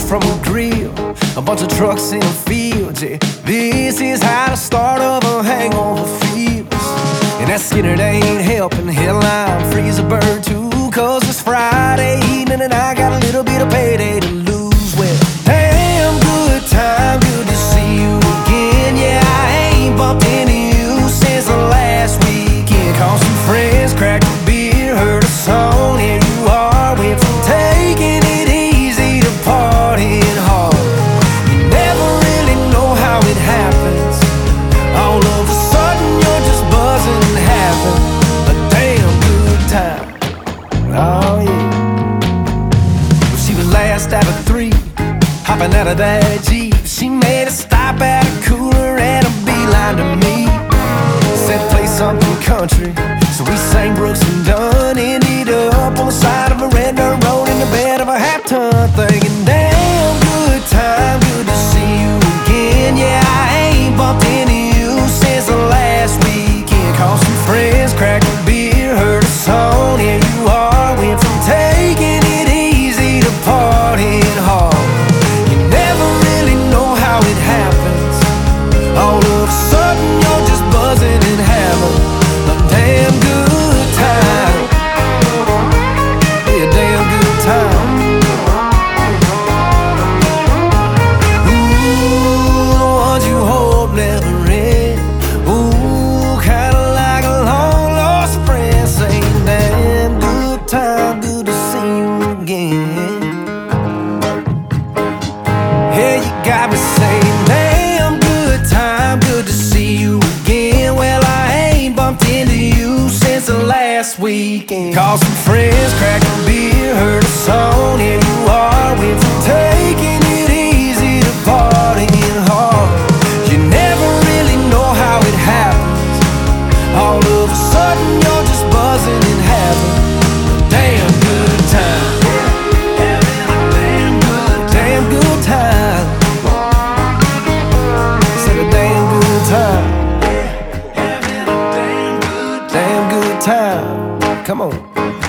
from a grill, a bunch of trucks in the fields. Yeah, this is how the start of a hangover feels. And that Skinner, they ain't helping. Hell, I'm free as a bird too, 'cause it's Friday evening and I got a little bit of payday to lose. Well, damn good time, good to see you again. Yeah, I ain't bumped into you since the last weekend. Called some friends, cracked a beer, heard a song. Here you are, went from taking it easy to partying hard. You never really know how it happens. All of a sudden you're just buzzing and having a damn good time. Oh yeah. Well, she was last out of 3, hopping out of that Jeep. She made a stop at a cooler and a beeline to me. Said play something country, so we sang Brooks and Dunn. Ended up on the side of a red dirt road in the bed of a half-ton, thinking damn good time, good to see you again. Yeah, I ain't bumped into you since the last weekend. Called some friends, cracked a beer, heard a song. Here you are, went from taking it easy to partying hard. You never really know how it happens. All of a sudden you're just buzzing and having a damn good time. Yeah, damn good time. Ooh, the ones you hope never end. Ooh, kinda like a long lost friend saying damn good time, good to see you again. Yeah, you got me saying damn good time, good to see you again. Well, I ain't bumped into you since the last weekend. Called some friends, cracked a beer, heard a song. Here you are, went from taking it easy to partying hard. You never really know how it happens. All of a sudden you're just buzzing and having a damn good time. Having a damn good time. Said a damn good time. Having a damn good time. Come on.